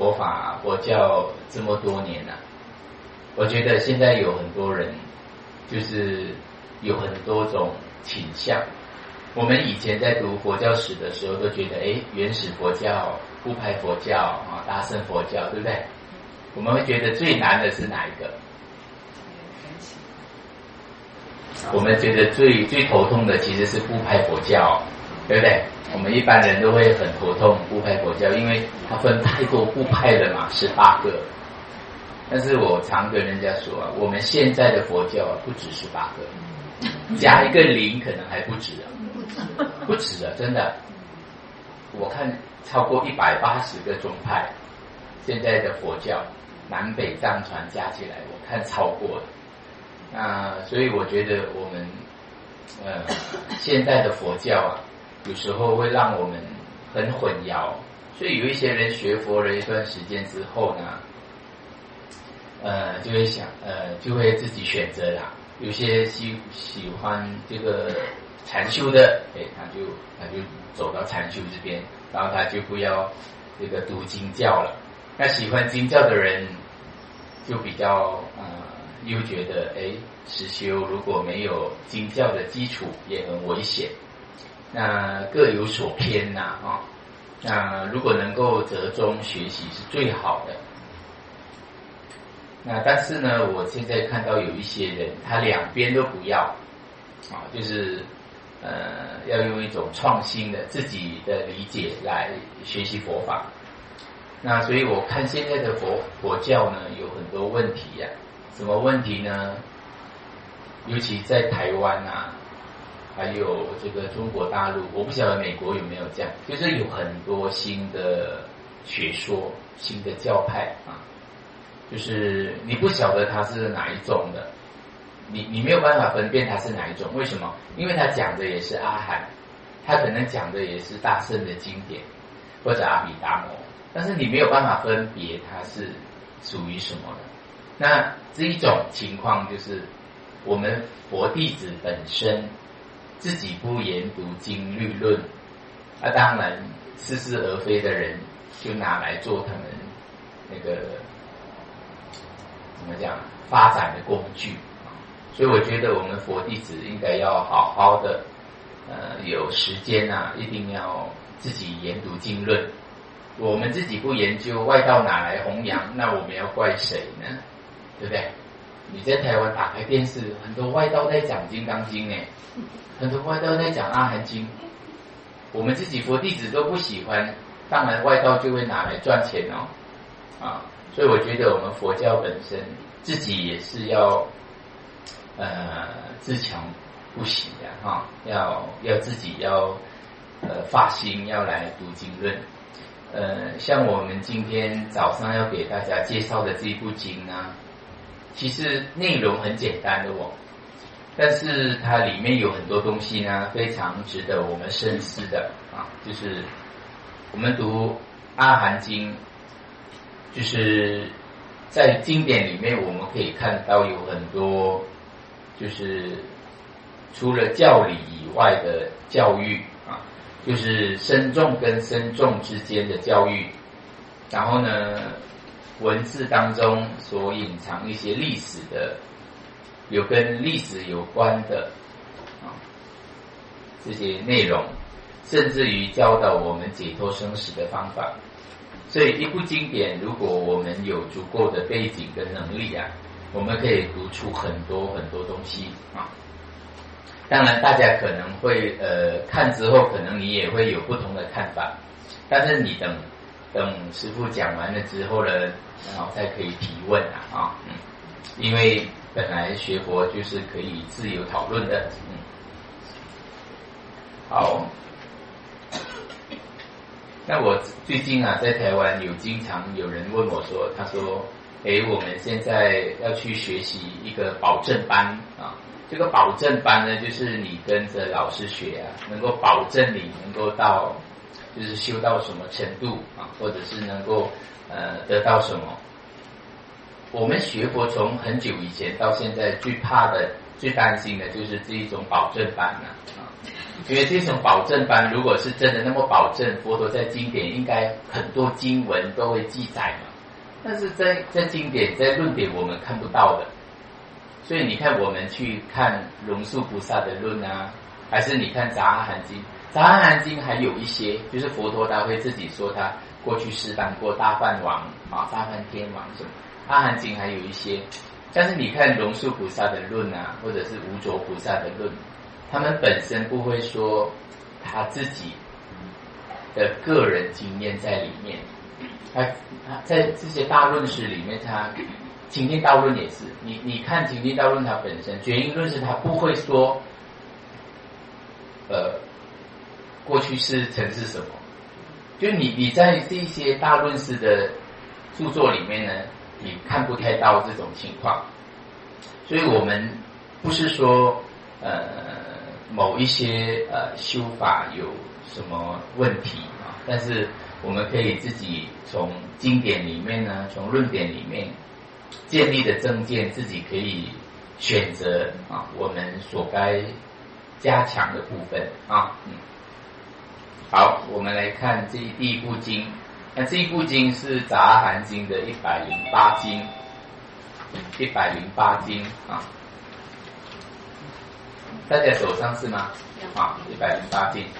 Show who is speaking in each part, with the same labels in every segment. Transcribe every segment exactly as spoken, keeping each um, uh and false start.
Speaker 1: 佛法佛教这么多年了、啊，我觉得现在有很多人就是有很多种倾向。我们以前在读佛教史的时候都觉得，哎，原始佛教、部派佛教啊、大乘佛教，对不对？我们会觉得最难的是哪一个？我们觉得最最头痛的其实是部派佛教，对不对？我们一般人都会很头痛部派佛教，因为它分太多部派了嘛，十八个。但是我常跟人家说啊，我们现在的佛教啊，不止十八个，加一个零可能还不止啊，不止啊，真的。我看超过一百八十个宗派，现在的佛教南北藏传加起来，我看超过了。那所以我觉得我们呃现在的佛教啊，有时候会让我们很混淆，所以有一些人学佛了一段时间之后呢，呃就会想呃就会自己选择啦。有些喜喜欢这个禅修的，哎，他就他就走到禅修这边，然后他就不要这个读经教了。那喜欢经教的人就比较呃又觉得，哎，实修如果没有经教的基础也很危险，那各有所偏呐、啊，啊，那如果能够折中学习是最好的。那但是呢，我现在看到有一些人，他两边都不要，啊，就是呃要用一种创新的自己的理解来学习佛法。那所以我看现在的佛佛教呢，有很多问题呀、啊。什么问题呢？尤其在台湾啊，还有这个中国大陆，我不晓得美国有没有这样，就是有很多新的学说、新的教派啊，就是你不晓得它是哪一种的，你你没有办法分辨它是哪一种。为什么？因为它讲的也是阿含，它可能讲的也是大乘的经典或者阿毗达摩，但是你没有办法分别它是属于什么的。那这一种情况就是我们佛弟子本身自己不研读经律论，那、啊、当然似是而非的人就拿来做他们那个怎么讲发展的工具。所以我觉得我们佛弟子应该要好好的呃有时间啊，一定要自己研读经论。我们自己不研究，外道哪来弘扬？那我们要怪谁呢？对不对？你在台湾打开电视，很多外道在讲《金刚经》呢，很多外道在讲《阿含经》，我们自己佛弟子都不喜欢，当然外道就会拿来赚钱哦，啊，所以我觉得我们佛教本身自己也是要呃自强不息的哈、啊，要要自己要呃发心要来读经论。呃，像我们今天早上要给大家介绍的这一部经呢，其实内容很简单的哦，但是它里面有很多东西呢，非常值得我们深思的啊。就是我们读阿含经，就是在经典里面我们可以看到有很多，就是除了教理以外的教育啊。就是僧众跟僧众之间的教育，然后呢，文字当中所隐藏一些历史的，有跟历史有关的啊这些内容，甚至于教导我们解脱生死的方法。所以一部经典，如果我们有足够的背景跟能力啊，我们可以读出很多很多东西啊。当然大家可能会呃看之后可能你也会有不同的看法，但是你等等师父讲完了之后呢，然后才可以提问啊啊嗯，因为本来学佛就是可以自由讨论的。嗯，好，那我最近啊在台湾有经常有人问我说，他说诶我们现在要去学习一个保证班啊，这个保证班呢，就是你跟着老师学啊，能够保证你能够到，就是修到什么程度啊，或者是能够呃得到什么。我们学佛从很久以前到现在，最怕的最担心的就是这一种保证班啊，啊，因为这种保证班如果是真的那么保证，佛陀在经典应该很多经文都会记载嘛，但是在在经典在论点我们看不到的，所以你看我们去看龙树菩萨的论啊，还是你看杂阿含经，杂阿含经还有一些就是佛陀他会自己说他过去是当过大梵王啊、大梵天王什么，阿含经还有一些。但是你看龙树菩萨的论啊，或者是无着菩萨的论，他们本身不会说他自己的个人经验在里面，他他在这些大论师里面，他经典道论也是，你你看经典道论它本身，觉因论是他不会说，呃，过去是曾是什么，就你你在这些大论师的著作里面呢，你看不太到这种情况，所以我们不是说呃某一些呃修法有什么问题啊，但是我们可以自己从经典里面呢，从论点里面建立的正见，自己可以选择啊我们所该加强的部分啊。嗯，好，我们来看这第一部经。那这一部经是杂阿含经的一百零八经，一百零八经啊，大家手上是吗？啊，一百零八经。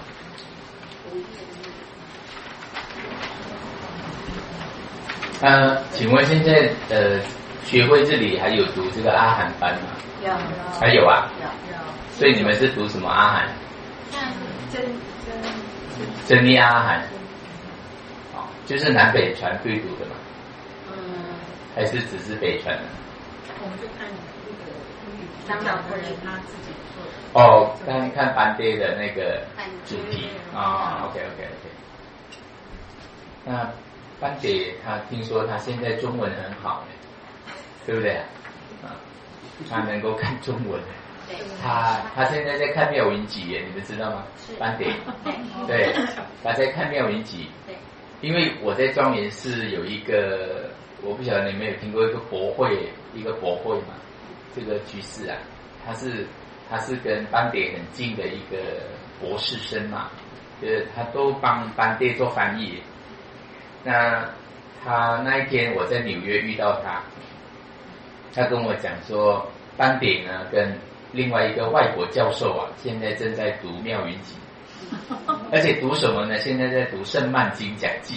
Speaker 1: 呃，请问现在呃学会这里还有读这个阿含班吗？
Speaker 2: 有，有
Speaker 1: 还有啊？
Speaker 2: 有有。
Speaker 1: 所以你们是读什么阿含？
Speaker 2: 真真
Speaker 1: 真尼阿含。就是南北传对读的嘛？
Speaker 2: 嗯，
Speaker 1: 还是只是北传的？
Speaker 2: 我们就看那个张老夫人他自己做的。
Speaker 1: 哦，看看班爹的那个主题啊。OK OK OK。那班爹他听说他现在中文很好，对不对啊？他能够看中文。他他现在在看妙云集耶，你们知道吗？班爹，对，他在看妙云集。对。因为我在庄严寺有一个，我不晓得你们有听过一个博会，一个博会嘛，这个居士啊，他是他是跟班爹很近的一个博士生嘛，就是他都帮班爹做翻译。那他那一天我在纽约遇到他，他跟我讲说，班爹呢跟另外一个外国教授啊，现在正在读妙云集。而且读什么呢？现在在读《圣曼经讲记》。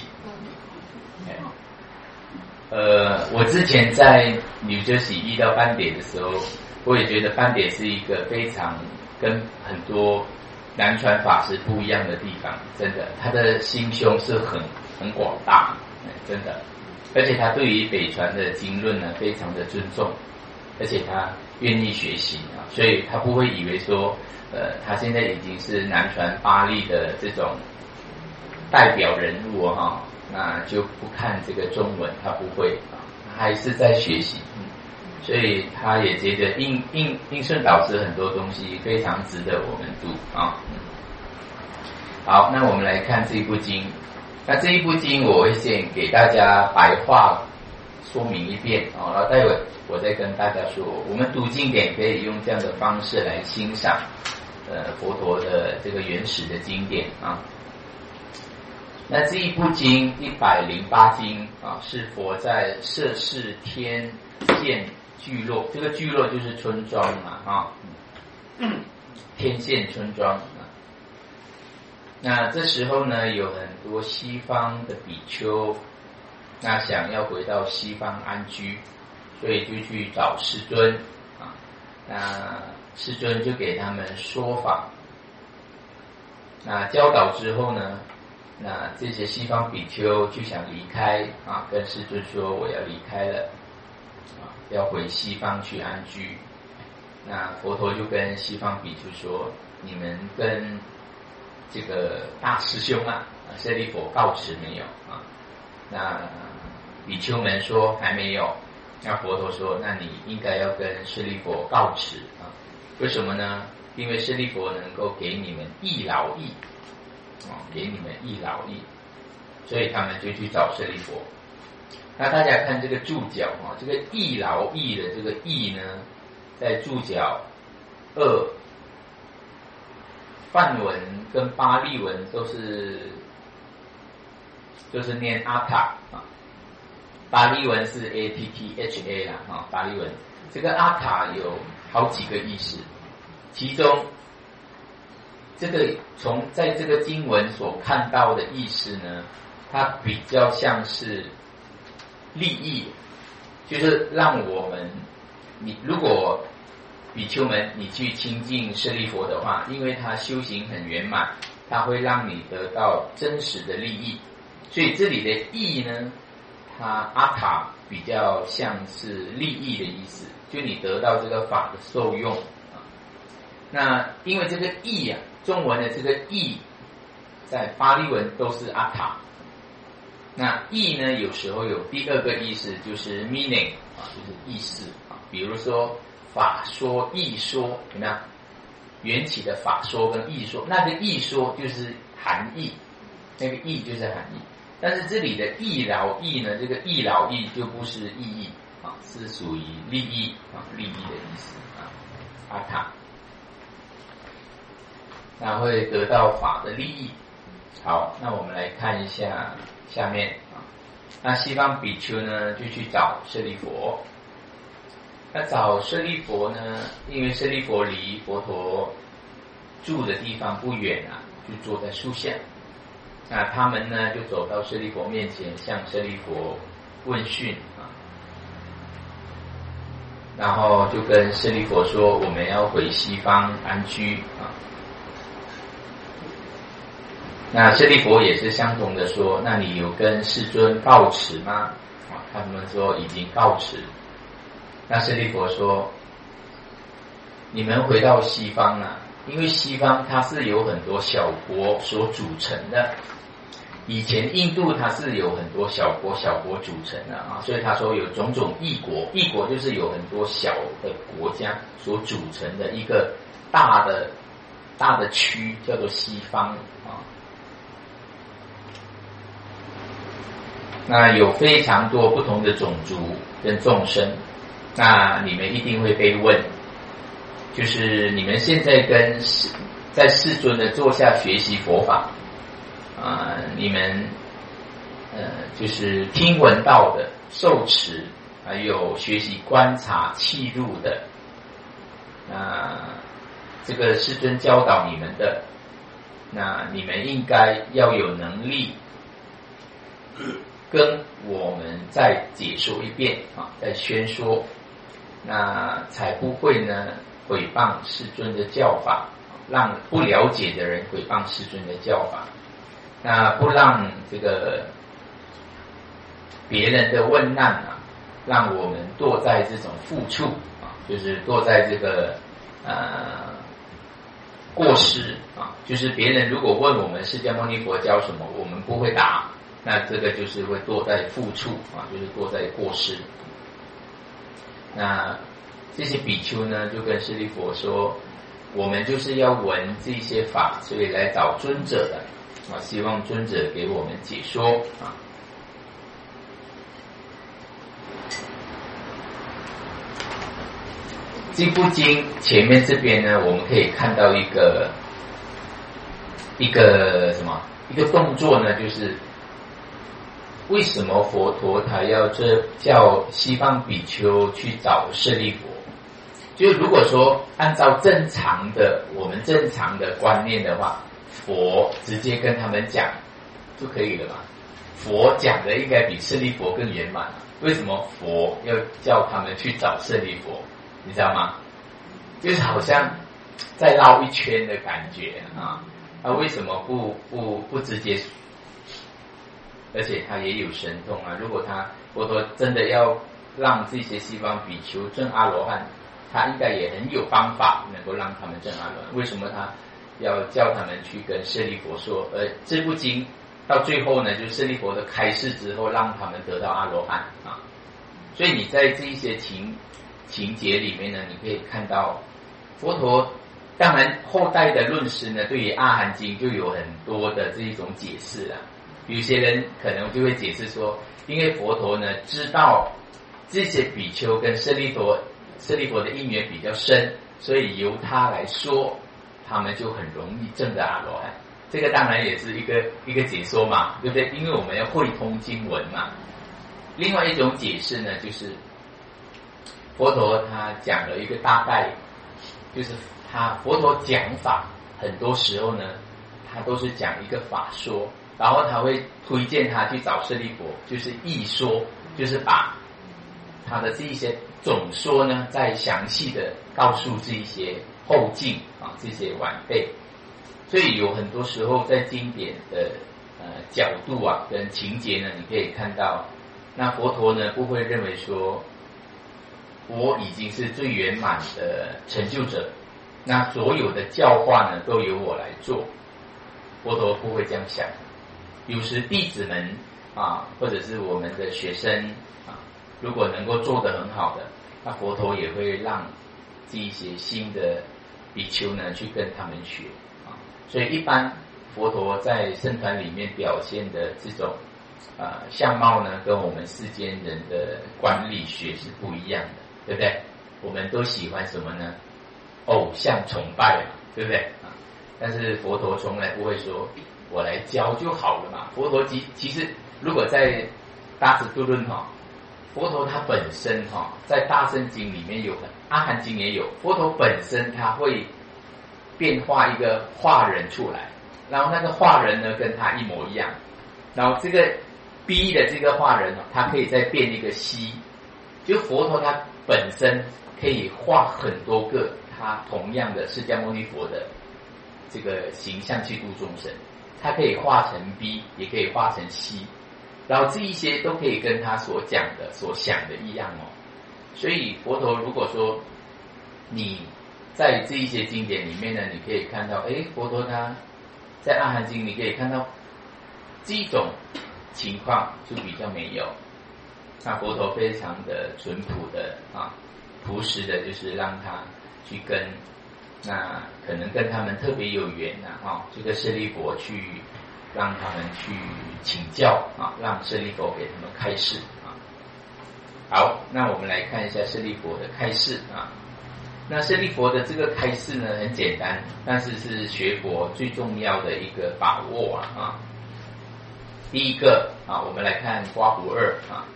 Speaker 1: 呃，我之前在纽约西遇到班爹的时候，我也觉得班爹是一个非常跟很多南传法师不一样的地方，真的，他的心胸是很很广大，真的，而且他对于北传的经论呢，非常的尊重，而且他愿意学习啊，所以他不会以为说。呃，他现在已经是南传巴利的这种代表人物哈、哦，那就不看这个中文，他不会啊，还是在学习，嗯，所以他也觉得应应应顺导师很多东西非常值得我们读啊。嗯，好，那我们来看这一部经，那这一部经我会先给大家白话说明一遍啊，然后待会我再跟大家说，我们读经典可以用这样的方式来欣赏。呃，佛陀的这个原始的经典啊，那这一部经一百零八经啊，是佛在摄世天县聚落，这个聚落就是村庄嘛啊，天县村庄啊。那这时候呢，有很多西方的比丘，那想要回到西方安居，所以就去找世尊啊，那。世尊就给他们说法，那教导之后呢，那这些西方比丘就想离开啊，跟世尊说我要离开了，啊，要回西方去安居。那佛陀就跟西方比丘说，你们跟这个大师兄啊，舍利弗告辞没有啊？那比丘们说还没有。那佛陀说，那你应该要跟舍利弗告辞啊。为什么呢？因为舍利弗能够给你们益劳益，啊，给你们益劳益，所以他们就去找舍利弗。那大家看这个注脚啊，这个益劳益的这个益呢，在注脚二，梵文跟巴利文都是就是念阿塔啊，巴利文是 A T T H A 啦啊，巴利文这个阿塔有好几个意思，其中这个从在这个经文所看到的意思呢，它比较像是利益，就是让我们，你如果比丘们你去亲近舍利佛的话，因为他修行很圆满，他会让你得到真实的利益，所以这里的益呢，它阿塔比较像是利益的意思，就你得到这个法的受用啊。那因为这个益啊，中文的这个益，在巴利文都是阿塔。那义呢，有时候有第二个意思，就是 meaning 啊，就是意思啊。比如说法说、义说，有没有？缘起的法说跟义说，那个义说就是含义，那个义就是含义。但是这里的义劳义呢，这个义劳义就不是意义啊，是属于利益啊，利益的意思啊，阿塔，那会得到法的利益。好，那我们来看一下下面啊，那西方比丘呢就去找舍利佛。那找舍利佛呢，因为舍利佛离佛陀住的地方不远啊，就坐在树下。那他们呢就走到舍利佛面前，向舍利佛问讯啊，然后就跟舍利佛说，我们要回西方安居啊。那舍利佛也是相同的说，那你有跟世尊告辞吗？啊，他们说已经告辞。那舍利佛说，你们回到西方啊，因为西方它是有很多小国所组成的，以前印度它是有很多小国小国组成的啊，所以他说有种种异国，异国就是有很多小的国家所组成的一个大的大的区，叫做西方啊。那有非常多不同的种族跟众生，那你们一定会被问，就是你们现在跟在世尊的座下学习佛法啊、呃，你们呃就是听闻到的、受持，还有学习观察、契入的，那、呃、这个世尊教导你们的，那你们应该要有能力跟我们再解说一遍啊，再宣说，那才不会呢毁谤世尊的教法，让不了解的人毁谤世尊的教法，那不让这个别人的问难啊，让我们堕在这种负处啊，就是堕在这个呃过失啊，就是别人如果问我们释迦牟尼佛教什么，我们不会答。那这个就是会堕在负处啊，就是堕在过失。那这些比丘呢，就跟舍利佛说，我们就是要闻这些法，所以来找尊者的啊，希望尊者给我们解说啊。这部经前面这边呢，我们可以看到一个一个什么一个动作呢，就是为什么佛陀他要这叫西方比丘去找舍利佛？就是如果说按照正常的我们正常的观念的话，佛直接跟他们讲就可以了嘛。佛讲的应该比舍利佛更圆满。为什么佛要叫他们去找舍利佛？你知道吗？就是好像再绕一圈的感觉啊！那为什么不不不直接？而且他也有神通啊！如果他佛陀真的要让这些西方比丘证阿罗汉，他应该也很有方法能够让他们证阿罗汉。为什么他要叫他们去跟舍利佛说？而这部经到最后呢，就舍利佛的开示之后，让他们得到阿罗汉啊！所以你在这一些情情节里面呢，你可以看到佛陀。当然，后代的论师呢，对于阿含经就有很多的这一种解释啦。有些人可能就会解释说，因为佛陀呢知道这些比丘跟舍利佛舍利佛的因缘比较深， 所以由他来说，他们就很容易证得阿罗汉。这个当然也是一个一个解说嘛，对不对？因为我们要会通经文嘛。另外一种解释呢，就是佛陀他讲了一个大概，就是他佛陀讲法很多时候呢，他都是讲一个法说，然后他会推荐他去找舍利弗，就是义说，就是把他的这一些总说呢，再详细的告诉这一些后进啊，这些晚辈。所以有很多时候在经典的呃角度啊跟情节呢，你可以看到，那佛陀呢不会认为说我已经是最圆满的成就者，那所有的教化呢都由我来做。佛陀不会这样想。有时弟子们啊，或者是我们的学生啊，如果能够做得很好的，那佛陀也会让这一些新的比丘呢去跟他们学。所以一般佛陀在僧团里面表现的这种呃相貌呢，跟我们世间人的观理学是不一样的，对不对？我们都喜欢什么呢？偶像崇拜嘛，对不对啊？但是佛陀从来不会说我来教就好了嘛。佛陀其其实如果在大智度论哈，佛陀他本身哈，在大乘经里面有，阿含经也有，佛陀本身他会变化一个化人出来，然后那个化人呢跟他一模一样，然后这个 B 的这个化人，他可以再变一个 C， 就佛陀他本身可以画很多个他同样的释迦牟尼佛的这个形象去度众生，他可以画成 B， 也可以画成 C， 然后这一些都可以跟他所讲的所想的一样哦。所以佛陀如果说你在这一些经典里面呢，你可以看到，哎，佛陀他在阿含经你可以看到这种情况就比较没有。那佛陀非常的淳朴的啊，朴实的，就是让他去跟，那可能跟他们特别有缘呐啊，这个舍利弗去让他们去请教啊，让舍利弗给他们开示啊。好，那我们来看一下舍利弗的开示啊。那舍利弗的这个开示呢，很简单，但是是学佛最重要的一个把握啊。啊第一个啊，我们来看刮胡二啊。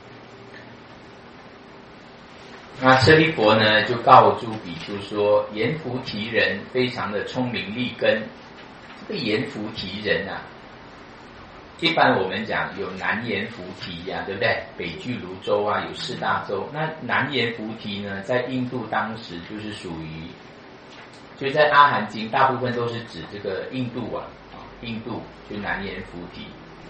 Speaker 1: 那舍利弗呢，就告诸比丘说，阎浮提人非常的聪明利根。这个阎浮提人啊，一般我们讲有南阎浮提呀、啊，对不对？北俱卢洲啊，有四大洲。那南阎浮提呢，在印度当时就是属于，就在阿含经大部分都是指这个印度啊，啊，印度就南阎浮提。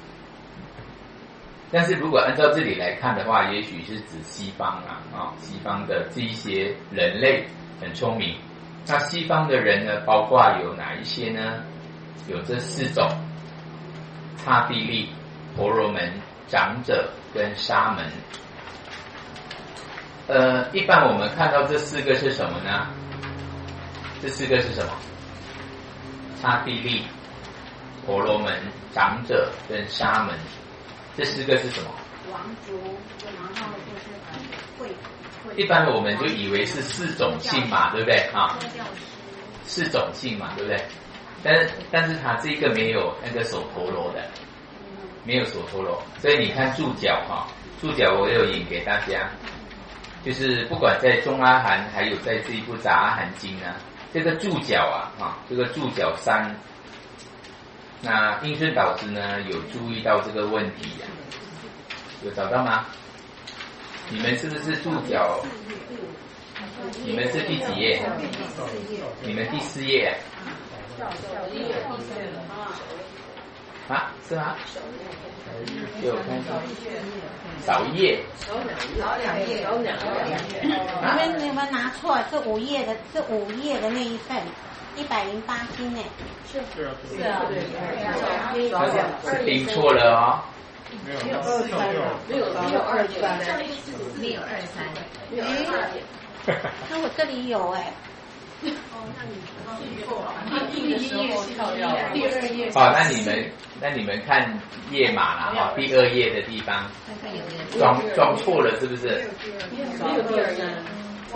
Speaker 1: 但是如果按照这里来看的话，也许是指西方啊，啊，西方的这一些人类很聪明。那西方的人呢，包括有哪一些呢？有这四种。刹帝利、婆罗门、长者跟沙门。呃，一般我们看到这四个是什么呢？这四个是什么？刹帝利、婆罗门、长者跟沙门。这四个是什么？
Speaker 2: 王族，然后就是会。
Speaker 1: 一般我们就以为是四种姓嘛，对不对啊？四种姓嘛，对不对？但是但是他这个没有那个手陀罗的，没有手陀罗，所以你看注脚哈，注脚我有引给大家，就是不管在中阿含还有在这一部杂阿含经啊，这个注脚啊啊，这个注脚三，那应顺导师呢有注意到这个问题呀、啊，有找到吗？你们是不是注脚？你们是第几页？你们第四页。啊，是吗？给我看一下，少一页，少两页，少两页。
Speaker 3: 你们你们拿错，是五页的，是五页的那一份，一百零八斤呢。是是啊，是啊，
Speaker 1: 是是订错了哦。
Speaker 4: 没有二三，没有没有二三，
Speaker 3: 没有二三，没有二三。那我这里有哎。
Speaker 2: 哦，那你记错了。
Speaker 4: 第一页是第二页。
Speaker 1: 哦，那你们那你们看页码啦，哈，第二页的地方装装错了是不是？
Speaker 4: 没有第二页。
Speaker 3: 我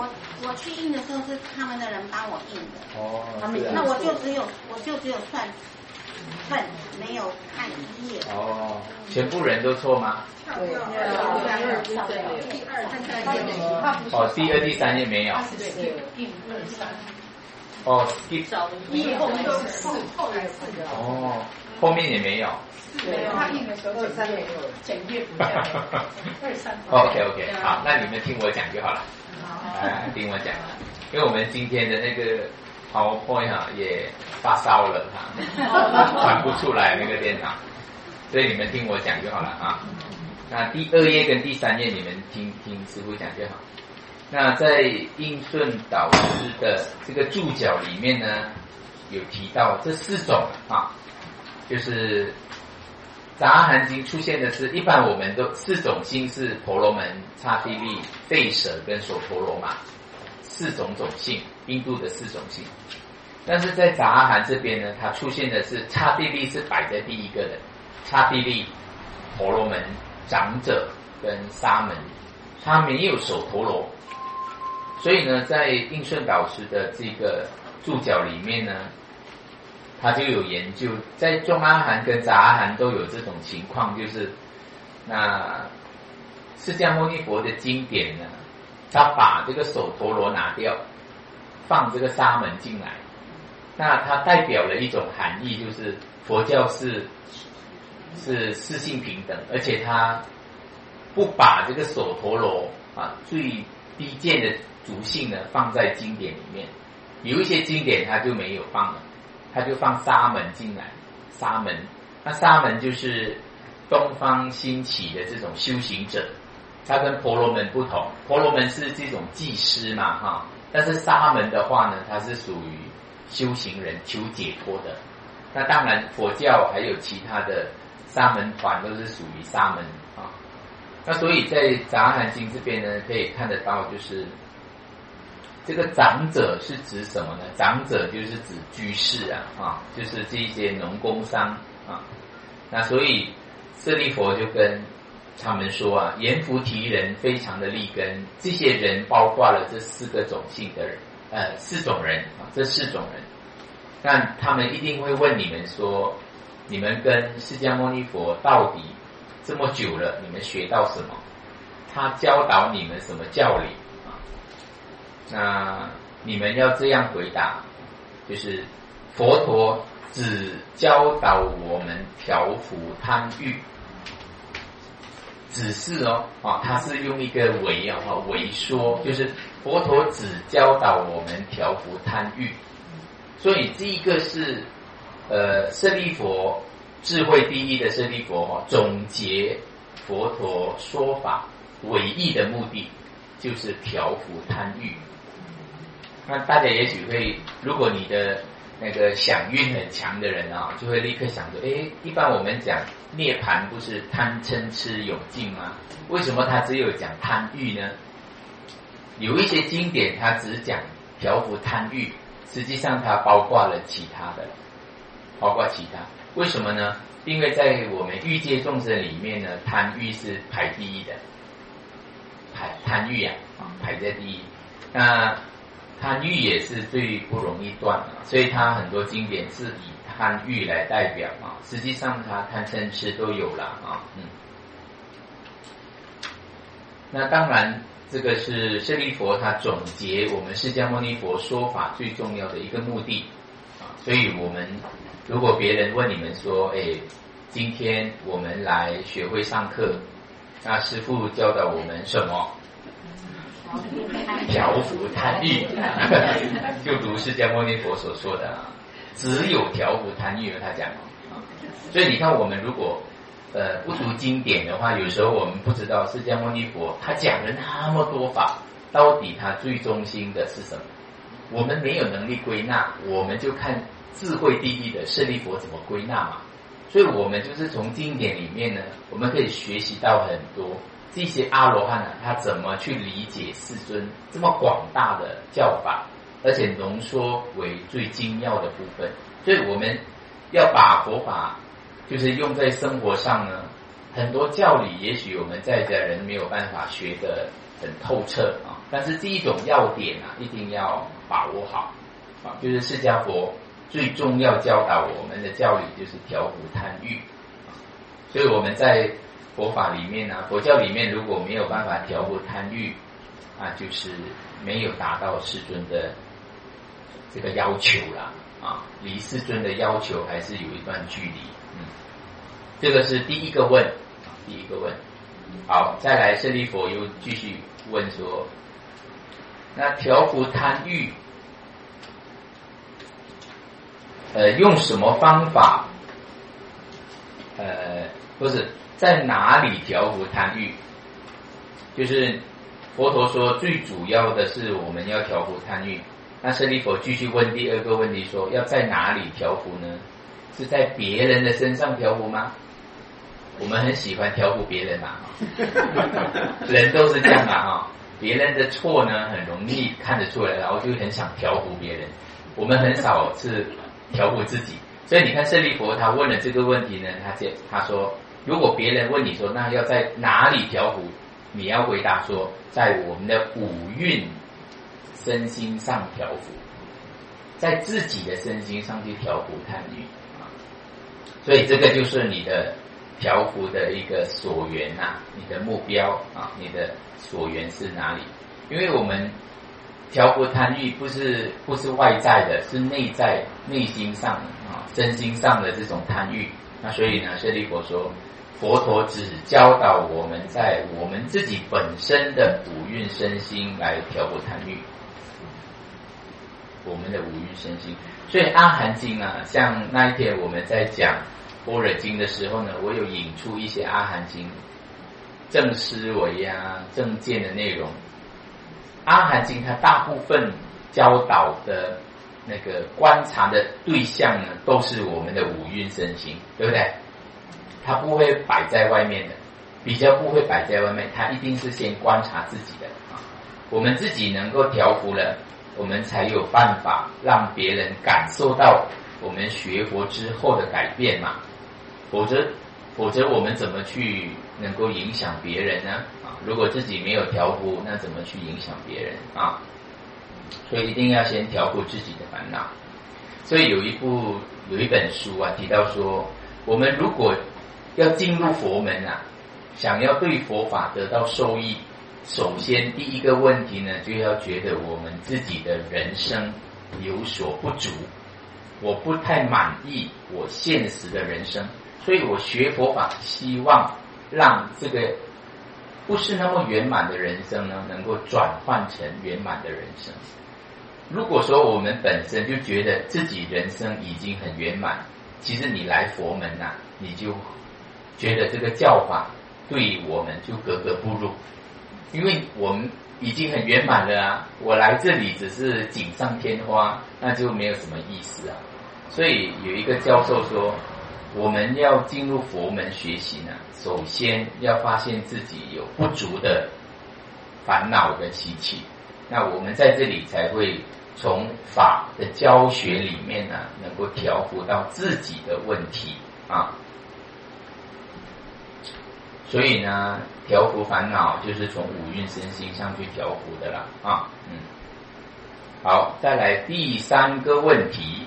Speaker 3: 我去印的时候是他们的人帮我印的。
Speaker 1: 哦，
Speaker 3: 那我就只有我就只有算份，没有看一页。
Speaker 1: 哦，全部人都错吗？
Speaker 2: 对，第二、第三页没有。
Speaker 1: 哦，第二、第三页没有。
Speaker 2: 一、二、三。
Speaker 1: 哦，第
Speaker 2: 一后面都是四，后来四个。
Speaker 1: 哦，后面也没有。
Speaker 2: 没有，他印的时候二三没有，整页不在。二三。
Speaker 1: OK OK， 好，那你们听我讲就好了。哎，听我讲，因为我们今天的那个 PowerPoint 啊也发烧了哈，传不出来那个电脑，所以你们听我讲就好了啊。那第二页跟第三页你们听听师傅讲就好。那在应顺导师的这个注脚里面呢，有提到这四种啊，就是杂含经出现的是，一般我们都四种性是婆罗门、刹帝利、吠舍跟首陀罗嘛，四种种性，印度的四种性。但是在杂含这边呢，它出现的是刹帝利是摆在第一个的，刹帝利、婆罗门、长者跟沙门，它没有首陀罗。所以呢，在应顺导师的这个注脚里面呢，他就有研究，在中阿含跟杂阿含都有这种情况，就是那释迦牟尼佛的经典呢，他把这个首陀罗拿掉，放这个沙门进来，那它代表了一种含义，就是佛教是是四性平等，而且他不把这个首陀罗啊最低贱的族性呢放在经典里面，有一些经典它就没有放了，它就放沙门进来。沙门，那沙门就是东方兴起的这种修行者，它跟婆罗门不同，婆罗门是这种技师嘛哈，但是沙门的话呢，它是属于修行人求解脱的。那当然佛教还有其他的沙门团都是属于沙门啊。那所以在杂含经这边呢，可以看得到，就是这个长者是指什么呢？长者就是指居士啊，啊，就是这些农工商啊。那所以舍利佛就跟他们说啊，阎浮提人非常的利根，这些人包括了这四个种姓的人，呃，四种人啊，这四种人。那他们一定会问你们说，你们跟释迦牟尼佛到底这么久了，你们学到什么？他教导你们什么教理啊？那你们要这样回答，就是佛陀只教导我们调伏贪欲，只是哦啊，他是用一个为啊为说，就是佛陀只教导我们调伏贪欲，所以这一个是呃舍利佛。智慧第一的舍利佛哈，总结佛陀说法唯一的目的就是调伏贪欲。那大家也许会，如果你的那个想运很强的人啊，就会立刻想着，诶，一般我们讲涅槃不是贪嗔痴有尽吗？为什么他只有讲贪欲呢？有一些经典它只讲调伏贪欲，实际上它包括了其他的，包括其他。为什么呢？因为在我们欲界众生里面呢，贪欲是排第一的，排贪欲啊，排在第一。那贪欲也是最不容易断的，所以它很多经典是以贪欲来代表啊。实际上它贪嗔痴都有了啊，嗯。那当然，这个是舍利佛他总结我们释迦牟尼佛说法最重要的一个目的啊，所以我们。如果别人问你们说，哎，今天我们来学会上课，那师父教导我们什么？调伏贪欲，就读释迦牟尼佛所说的，只有调伏贪欲，他讲。所以你看，我们如果呃不读经典的话，有时候我们不知道释迦牟尼佛他讲了那么多法，到底他最中心的是什么？我们没有能力归纳，我们就看。智慧第一的舍利佛怎么归纳嘛？所以我们就是从经典里面呢，我们可以学习到很多这些阿罗汉啊，他怎么去理解世尊这么广大的教法，而且浓缩为最精要的部分。所以我们要把佛法就是用在生活上呢， 很多教理也许我们在家人没有办法学得很透彻啊，但是这一种要点啊，一定要把握好啊。就是释迦佛最重要教导我们的教理就是调伏贪欲，所以我们在佛法里面啊，佛教里面如果没有办法调伏贪欲啊，就是没有达到世尊的这个要求啦啊，离世尊的要求还是有一段距离。嗯，这个是第一个问，第一个问。好，再来舍利弗又继续问说，那调伏贪欲，呃，用什么方法？呃，不是在哪里调伏贪欲？就是佛陀说，最主要的是我们要调伏贪欲。那舍利弗继续问第二个问题说，要在哪里调伏呢？是在别人的身上调伏吗？我们很喜欢调伏别人嘛，人都是这样嘛哈。别人的错呢，很容易看得出来，然后就很想调伏别人。我们很少是调伏自己，所以你看舍利弗他问了这个问题呢，他他说，如果别人问你说，那要在哪里调伏？你要回答说，在我们的五蕴身心上调伏，在自己的身心上去调伏贪欲啊。所以这个就是你的调伏的一个所缘啊，你的目标啊，你的所缘是哪里？因为我们调伏贪欲不是不是外在的，是内在内心上啊，身心上的这种贪欲。那所以呢，舍利弗说，佛陀只教导我们在我们自己本身的五蕴身心来调伏贪欲，我们的五蕴身心。所以阿含经啊，像那一天我们在讲般若经的时候呢，我有引出一些阿含经正思维啊、正见的内容。阿含经它大部分教导的那个观察的对象呢，都是我们的五蕴身心，对不对？它不会摆在外面的，比较不会摆在外面，它一定是先观察自己的啊。我们自己能够调伏了，我们才有办法让别人感受到我们学佛之后的改变嘛。否则，否则我们怎么去能够影响别人呢？啊，如果自己没有调伏，那怎么去影响别人啊？所以一定要先调伏自己的烦恼。所以有一部有一本书啊，提到说，我们如果要进入佛门啊，想要对佛法得到受益，首先第一个问题呢，就要觉得我们自己的人生有所不足，我不太满意我现实的人生，所以我学佛法希望让这个不是那么圆满的人生呢，能够转换成圆满的人生。如果说我们本身就觉得自己人生已经很圆满，其实你来佛门啊，你就觉得这个教法对我们就格格不入，因为我们已经很圆满了啊，我来这里只是锦上添花，那就没有什么意思啊。所以有一个教授说，我们要进入佛门学习呢，首先要发现自己有不足的烦恼的习气，那我们在这里才会从法的教学里面呢，能够调伏到自己的问题啊。所以呢，调伏烦恼就是从五蕴身心上去调伏的啦啊。嗯，好，再来第三个问题。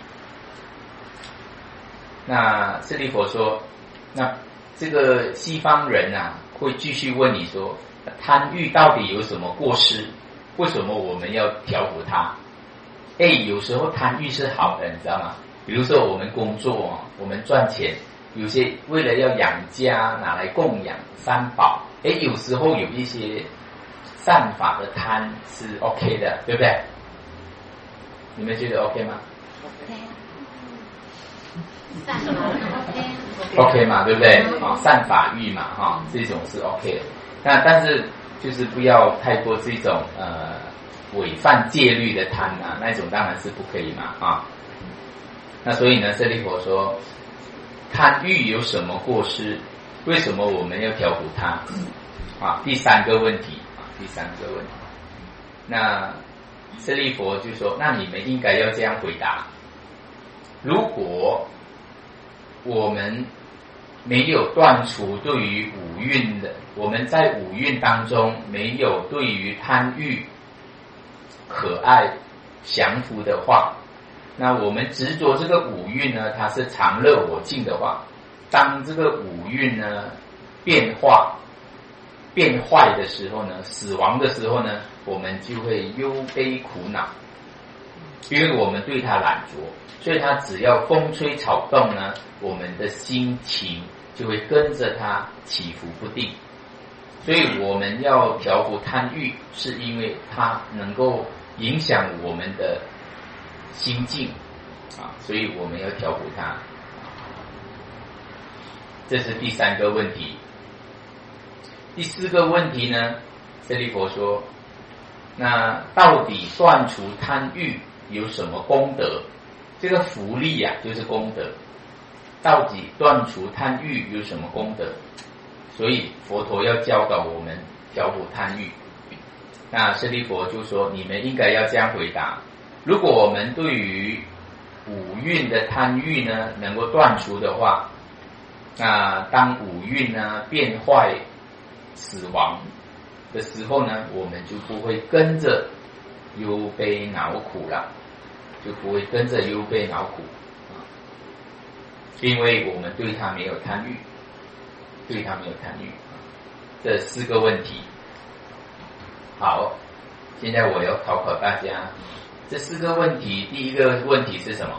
Speaker 1: 那舍利弗说，那这个西方人啊，会继续问你说，贪欲到底有什么过失？为什么我们要调伏它？哎，有时候贪欲是好的，你知道吗？比如说我们工作，我们赚钱，有些为了要养家，拿来供养三宝，哎，有时候有一些善法的贪是 OK 的，对不对？你们觉得 OK 吗？
Speaker 3: OK 善法 OK
Speaker 1: OK 嘛，对不对？啊，善法欲嘛，哈，这种是 OK 的。那但是就是不要太过这种呃违犯戒律的贪啊，那种当然是不可以嘛，啊。那所以呢，舍利弗说，贪欲有什么过失？为什么我们要调伏它？啊，第三个问题啊，第三个问题。那舍利弗就说，那你们应该要这样回答：如果我们没有断除对于五蕴的，我们在五蕴当中没有对于贪欲、可爱、降伏的话，那我们执着这个五蕴呢，它是常乐我净的话，当这个五蕴呢变化、变坏的时候呢，死亡的时候呢，我们就会忧悲苦恼，因为我们对它懒惰，所以它只要风吹草动呢，我们的心情就会跟着它起伏不定。所以我们要调伏贪欲，是因为它能够影响我们的心境啊，所以我们要调伏它。这是第三个问题。第四个问题呢，舍利弗说，那到底断除贪欲有什么功德？这个福利啊，就是功德。到底断除贪欲有什么功德？所以佛陀要教导我们调伏贪欲。那舍利弗就说，你们应该要这样回答：如果我们对于五蕴的贪欲呢能够断除的话，那当五蕴呢变坏、死亡的时候呢，我们就不会跟着忧悲恼苦了，就不会跟着忧悲恼苦，因为我们对它没有贪欲，对它没有贪欲。这四个问题。好，现在我要考考大家，这四个问题，第一个问题是什么？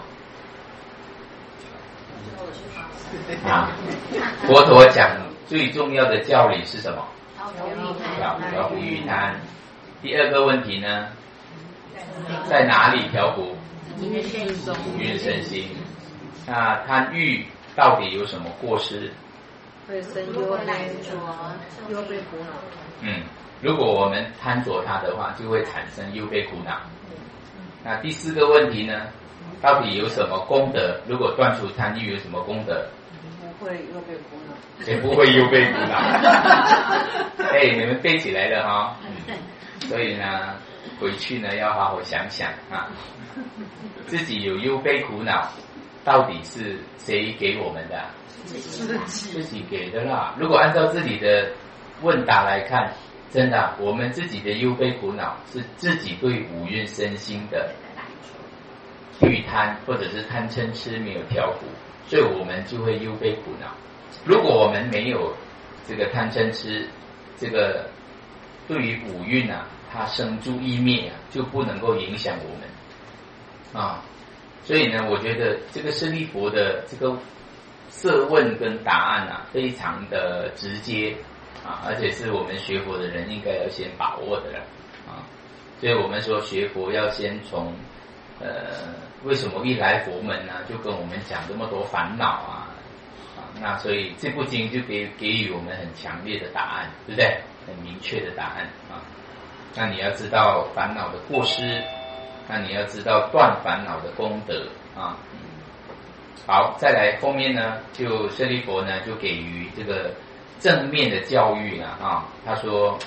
Speaker 1: 啊，佛陀讲最重要的教理是什么？调调伏欲贪。第二个问题呢，在哪里调伏？五蕴身心。那贪欲到底有什么过失？
Speaker 4: 会生忧悲忧悲苦恼。
Speaker 1: 嗯，如果我们贪着它的话，就会产生忧悲苦恼。那第四个问题呢，到底有什么功德？如果断除贪欲有什么功德？
Speaker 4: 不会忧悲苦恼。
Speaker 1: 也不会忧悲苦恼。哎，你们背起来了哈、哦嗯。所以呢，回去呢要好好想想啊，自己有忧悲苦恼，到底是谁给我们的？自己给的啦。如果按照自己的问答来看，真的，我们自己的忧悲苦恼是自己对五蕴身心的欲贪或者是贪嗔痴没有调伏，所以我们就会忧悲苦恼。如果我们没有这个贪嗔痴，这个对于五蕴啊，它生住意灭啊，就不能够影响我们啊。所以呢，我觉得这个舍利弗的这个设问跟答案啊，非常的直接啊，而且是我们学佛的人应该要先把握的了啊。所以我们说学佛要先从呃，为什么一来佛门呢，就跟我们讲这么多烦恼啊啊，那所以这部经就给给予我们很强烈的答案，对不对？很明确的答案啊。那你要知道烦恼的过失，那你要知道断烦恼的功德啊。好，再来后面呢，就舍利弗呢就给予这个正面的教育了啊。他说，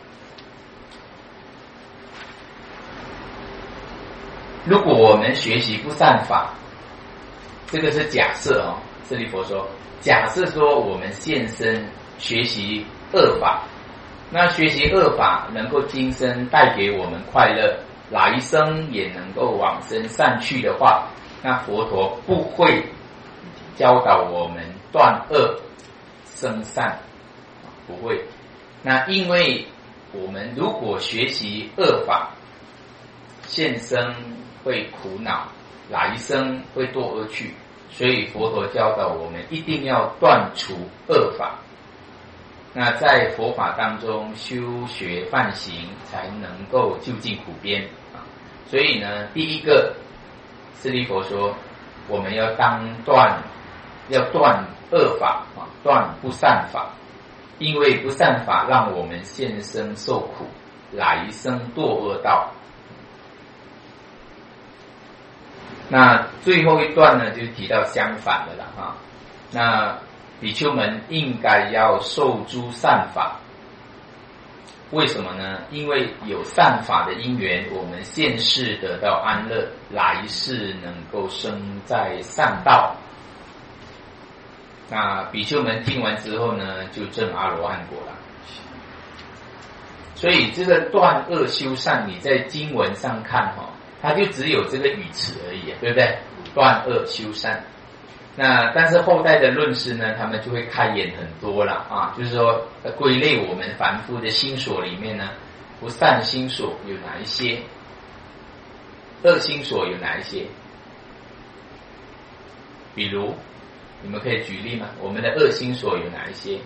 Speaker 1: 如果我们学习不善法，这个是假设哦。舍利弗说，假设说我们现身学习恶法，那学习恶法能够今生带给我们快乐，来生也能够往生善趣的话，那佛陀不会教导我们断恶生善，不会。那因为我们如果学习恶法，现生会苦恼，来生会堕恶趣，所以佛陀教导我们一定要断除恶法。那在佛法当中修学梵行，才能够究竟苦边啊。所以呢，第一个，舍利弗说，我们要当断，要断恶法啊，断不善法，因为不善法让我们现生受苦，来生堕恶道。那最后一段呢，就提到相反的了哈。那比丘们应该要受诸善法，为什么呢？因为有善法的因缘，我们现世得到安乐，来世能够生在善道。 那比丘们听完之后呢，就证阿罗汉果了。所以这个断恶修善，你在经文上看哈、哦，它就只有这个语词而已，对不对？断恶修善。那但是后代的论师呢，他们就会开眼很多了啊，就是说归类我们凡夫的心所里面呢，不善心所有哪一些，恶心所有哪一些？比如你们可以举例吗？我们的恶心所有哪一些？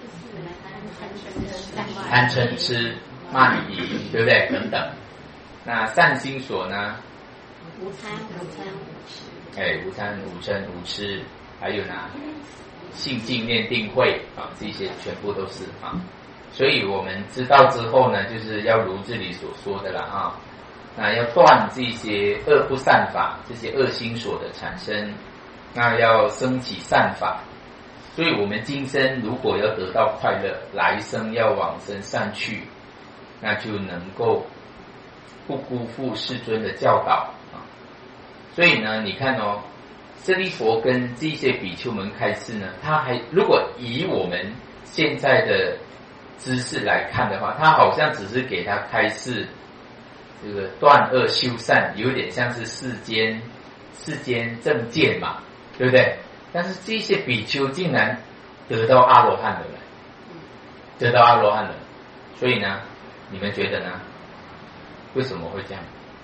Speaker 1: 贪嗔痴慢疑，对不对？等等。那善心所呢？
Speaker 3: 无贪无嗔无痴。
Speaker 1: 哎，无贪无嗔无痴，还有呢？信净念定慧啊，这些全部都是啊。所以我们知道之后呢，就是要如这里所说的了啊。那要断这些恶不善法，这些恶心所的产生，那要升起善法。所以我们今生如果要得到快乐，来生要往生善趣，那就能够不辜负世尊的教导啊。所以呢，你看哦，舍利弗跟这些比丘们开示呢，他还如果以我们现在的知识来看的话，他好像只是给他开示这个断恶修善，有点像是世间世间正见嘛，对不对？但是这些比丘竟然得到阿罗汉了，得到阿罗汉了，所以呢，你们觉得呢？为什么会这样？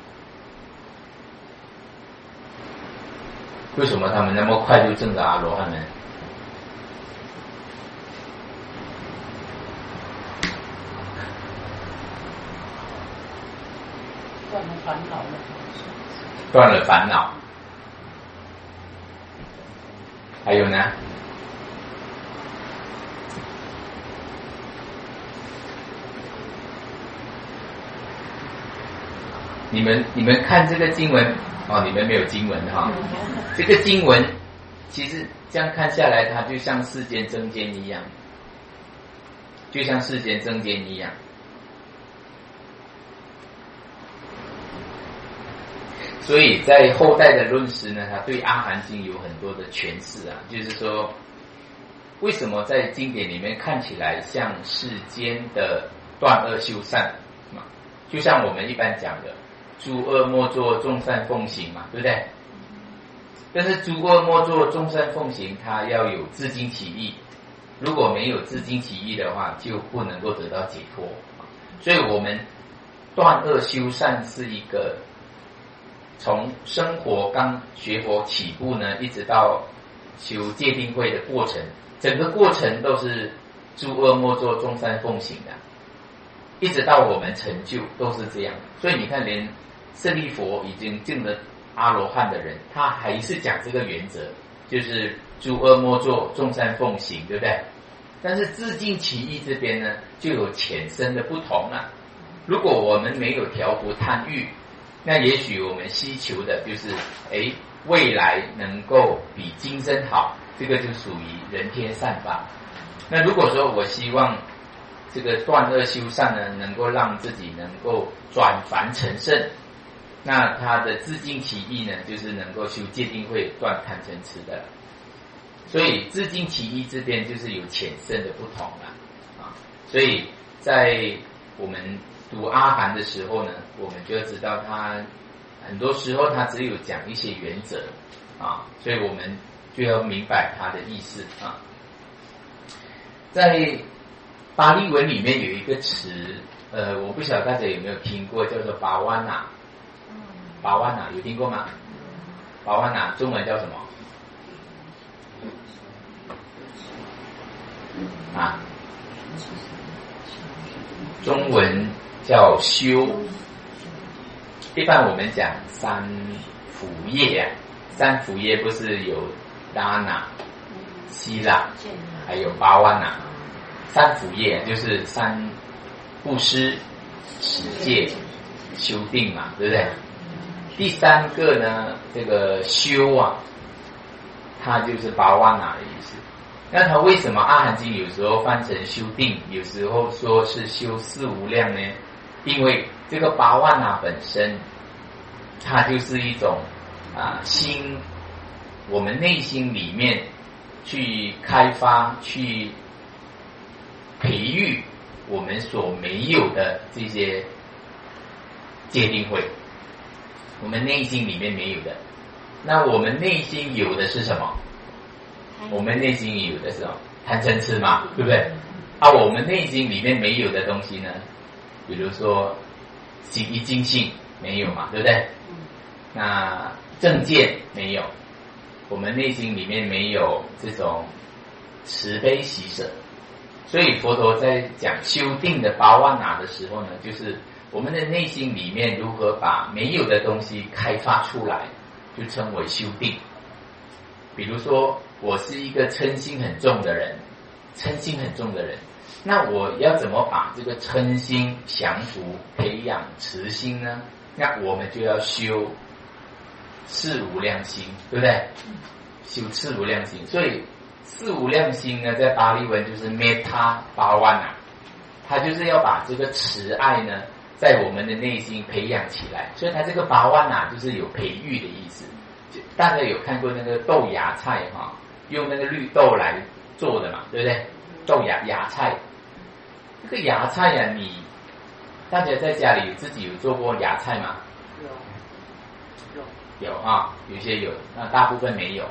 Speaker 1: 为什么他们那么快就证得阿罗汉呢？
Speaker 4: 断了烦恼了。
Speaker 1: 断了烦恼。还有呢？你们你们看这个经文哦，你们没有经文哈、哦。这个经文其实这样看下来，它就像世间正见一样，就像世间正见一样。所以在后代的论师呢，他对阿含经有很多的诠释啊，就是说，为什么在经典里面看起来像世间的断恶修善嘛？就像我们一般讲的，诸恶莫作，众善奉行嘛，对不对？但是诸恶莫作，众善奉行，它要有自净其意，如果没有自净其意的话，就不能够得到解脱。所以我们断恶修善是一个从生活刚学佛起步呢，一直到修戒定慧的过程，整个过程都是诸恶莫作，众善奉行的，一直到我们成就都是这样。所以你看，连舍利弗已经证了阿罗汉的人，他还是讲这个原则，就是诸恶莫作，众善奉行，对不对？但是自净其意这边呢，就有浅深的不同了。如果我们没有调伏贪欲，那也许我们希求的就是，哎，未来能够比今生好，这个就属于人天善法。那如果说我希望这个断恶修善呢，能够让自己能够转凡成圣，那他的自净其意呢，就是能够修戒定慧，断贪嗔痴的。所以自净其意这边就是有浅深的不同了啊。所以在我们读阿含的时候呢，我们就要知道他很多时候他只有讲一些原则啊，所以我们就要明白他的意思啊。在巴利文里面有一个词，呃，我不晓得大家有没有听过，叫做巴瓦那。巴瓦那有听过吗？巴瓦那中文叫什么？啊？中文叫修。一般我们讲三辅业啊，三辅业不是有达那、希腊，还有巴瓦那。三辅业就是三布施、持戒、修定嘛，对不对？第三个呢，这个修啊，它就是巴瓦那的意思。那它为什么阿含经有时候翻成修定，有时候说是修四无量呢？因为这个巴瓦那本身，它就是一种啊心，我们内心里面去开发、去培育我们所没有的这些界定慧，我们内心里面没有的。那我们内心有的是什么？我们内心有的是什么？贪嗔痴嘛，对不对？啊，我们内心里面没有的东西呢？比如说心一精性没有嘛，对不对？那正见没有，我们内心里面没有这种慈悲喜舍，所以佛陀在讲修定的八万那的时候呢，就是我们的内心里面如何把没有的东西开发出来，就称为修定。比如说我是一个嗔心很重的人，嗔心很重的人，那我要怎么把这个嗔心降服，培养慈心呢？那我们就要修四无量心，对不对？修四无量心，所以四无量心呢，在巴利文就是 Metta Bhavana， 它就是要把这个慈爱呢，在我们的内心培养起来。所以它这个 Bhavana 就是有培育的意思。大家有看过那个豆芽菜哈，用那个绿豆来做的嘛，对不对？豆芽芽菜，这个芽菜呀、啊，你大家在家里自己有做过芽菜吗？
Speaker 4: 有，
Speaker 1: 有，有啊，有些有，那大部分没有。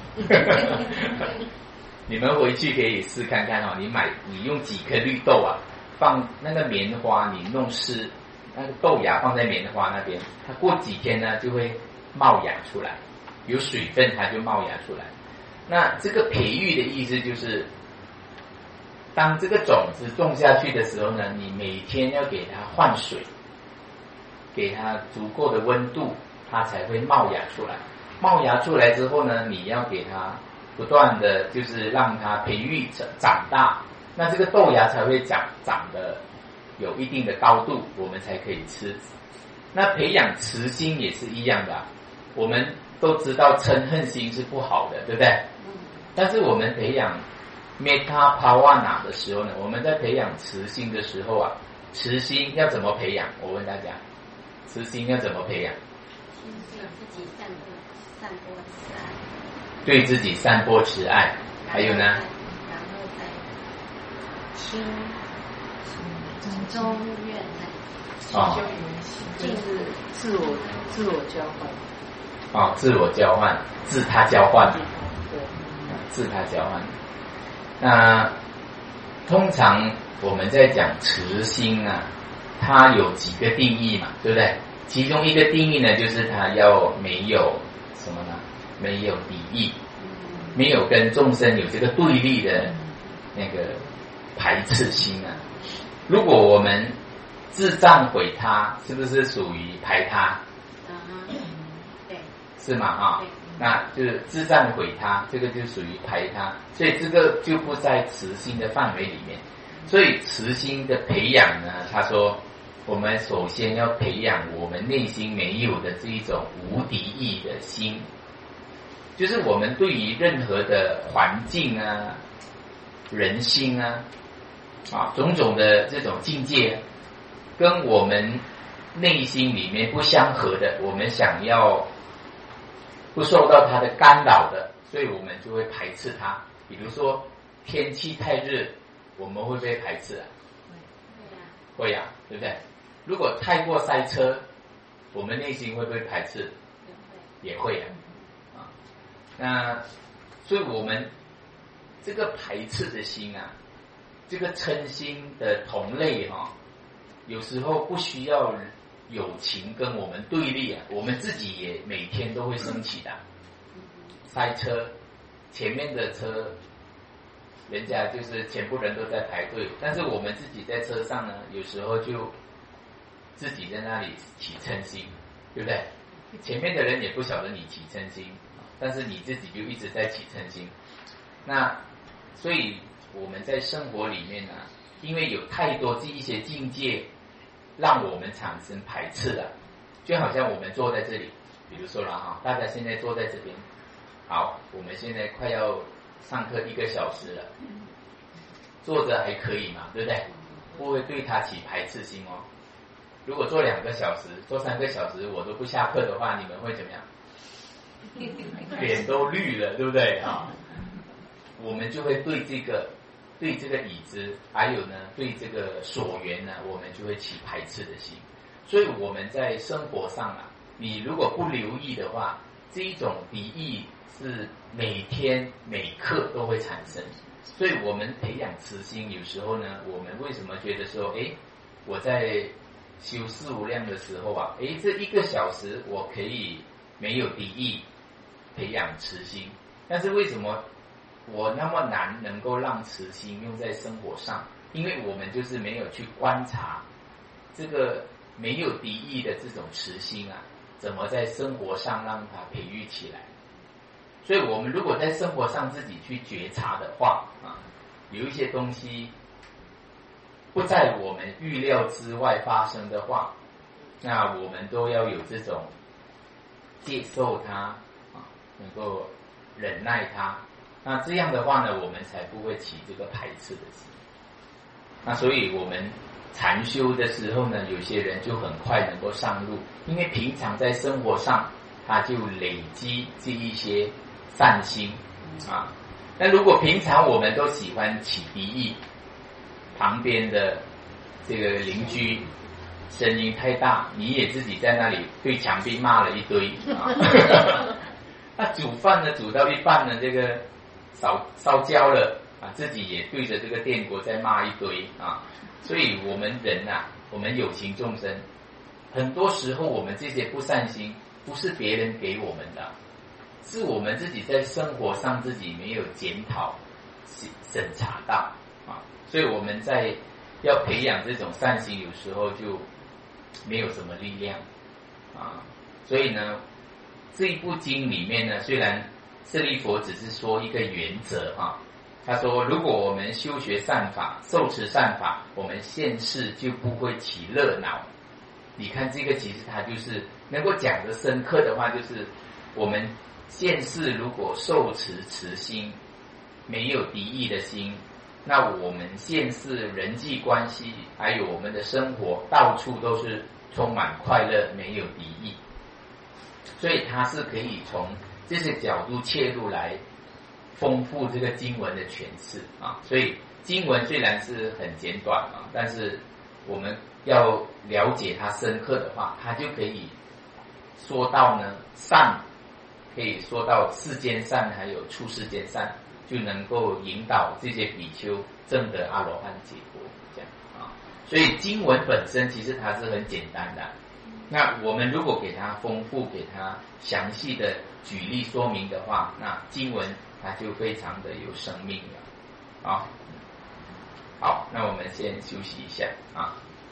Speaker 1: 你们回去可以试看看哦，你买你用几颗绿豆啊，放那个棉花，你弄湿，那个豆芽放在棉花那边，它过几天呢就会冒芽出来，有水分它就冒芽出来。那这个培育的意思就是，当这个种子种下去的时候呢，你每天要给它换水，给它足够的温度，它才会冒芽出来。冒芽出来之后呢，你要给它不断的就是让它培育长大，那这个豆芽才会长长得有一定的高度，我们才可以吃。那培养慈心也是一样的、啊，我们都知道嗔恨心是不好的，对不对？但是我们培养 Metta Bhavana 的时候呢，我们在培养慈心的时候啊，慈心要怎么培养？我问大家，慈心要怎么培养？
Speaker 3: 自己散播散播慈爱，
Speaker 1: 对自己散播慈爱，还有呢？
Speaker 3: 然后再亲从中愿来，
Speaker 1: 哦，
Speaker 4: 就是自我自我交换，
Speaker 1: 哦，自我交换，自他交换，
Speaker 4: 对，
Speaker 1: 自他交换。那通常我们在讲慈心啊，它有几个定义嘛，对不对？其中一个定义呢，就是它要没有什么呢？没有敌意，没有跟众生有这个对立的那个排斥心啊。如果我们自赞毁他，是不是属于排他？
Speaker 3: 嗯，对，
Speaker 1: 是吗？哈，那就是自赞毁他，这个就属于排他，所以这个就不在慈心的范围里面。所以慈心的培养呢，他说我们首先要培养我们内心没有的这一种无敌意的心，就是我们对于任何的环境啊、人心啊、啊种种的这种境界，跟我们内心里面不相合的，我们想要不受到它的干扰的，所以我们就会排斥它。比如说天气太热，我们会不会排斥啊？会呀、啊，对不对？如果太过塞车，我们内心会不会排斥？也会呀、啊。啊，那所以我们这个排斥的心啊，这个嗔心的同类哈、啊，有时候不需要友情跟我们对立啊，我们自己也每天都会升起的。塞车，前面的车，人家就是全部人都在排队，但是我们自己在车上呢，有时候就自己在那里起嗔心，对不对？前面的人也不晓得你起嗔心，但是你自己就一直在起嗔心。那所以我们在生活里面呢，因为有太多这一些境界让我们产生排斥了，就好像我们坐在这里，比如说了哈，大家现在坐在这边，好，我们现在快要上课一个小时了，坐着还可以嘛，对不对？不会对他起排斥心哦。如果坐两个小时、坐三个小时，我都不下课的话，你们会怎么样？脸都绿了，对不对啊？ 我们就会对这个对这个椅子，还有呢对这个所缘呢，我们就会起排斥的心。所以我们在生活上啊，你如果不留意的话，这一种敌意是每天每刻都会产生。所以我们培养慈心，有时候呢，我们为什么觉得说，诶，我在修四无量的时候啊，诶，这一个小时我可以没有敌意，培养慈心，但是为什么我那么难能够让慈心用在生活上？因为我们就是没有去观察这个没有敌意的这种慈心啊，怎么在生活上让它培育起来。所以我们如果在生活上自己去觉察的话啊，有一些东西不在我们预料之外发生的话，那我们都要有这种接受它啊，能够忍耐它。那这样的话呢，我们才不会起这个排斥的心。那所以我们禅修的时候呢，有些人就很快能够上路，因为平常在生活上他就累积这一些善心啊。那如果平常我们都喜欢起敌意，旁边的这个邻居声音太大，你也自己在那里对墙壁骂了一堆啊。那煮饭呢，煮到一半呢，这个烧烧焦了啊，自己也对着这个电锅在骂一堆啊。所以我们人啊，我们有情众生，很多时候我们这些不善心不是别人给我们的，是我们自己在生活上自己没有检讨审查到啊。所以我们在要培养这种善心，有时候就没有什么力量啊。所以呢，这一部经里面呢，虽然舍利佛只是说一个原则啊，他说如果我们修学善法，受持善法，我们现世就不会起热恼。你看这个其实他就是能够讲得深刻的话，就是我们现世如果受持慈心，没有敌意的心，那我们现世人际关系还有我们的生活到处都是充满快乐，没有敌意。所以它是可以从这些角度切入来丰富这个经文的诠释啊。所以经文虽然是很简短啊，但是我们要了解它深刻的话，它就可以说到呢善，可以说到世间善还有出世间善，就能够引导这些比丘证得阿罗汉结果这样啊。所以经文本身其实它是很简单的，那我们如果给它丰富，给它详细的举例说明的话，那经文它就非常的有生命了啊。好，那我们先休息一下啊。